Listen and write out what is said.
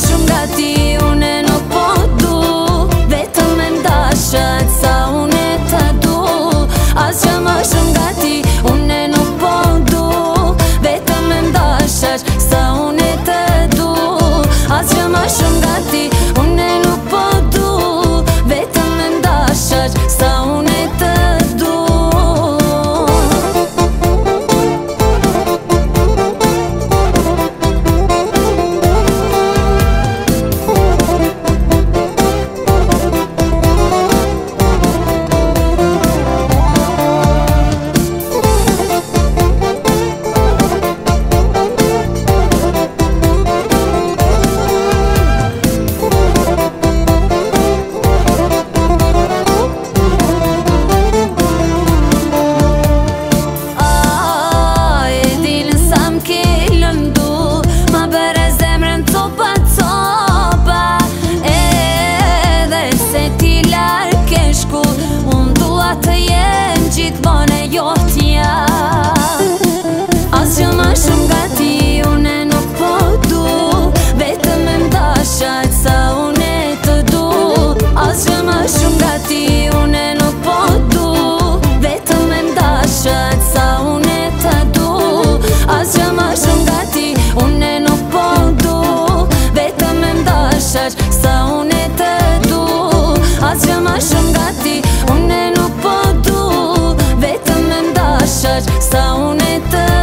shumë gati, une nuk po du vetëm me mdashat sa une të du. Asgjë më shumë gati, une nuk po du vetëm me mdashat sa une të du. Asgjë më shumë gati, une nuk po du vetëm me mdashat sa une të du. Asgjë më shumë gati, une nuk po du vetëm me mdashat sa une të du. Asgjë më shumë gati, une nuk po du vetëm me mdashat sa une të du. Asgjë më shumë gati, une nuk po du vetëm me mdashat sa une të du. Asgjë më shumë gati, une nuk po du vetëm me mdashat sa une të du.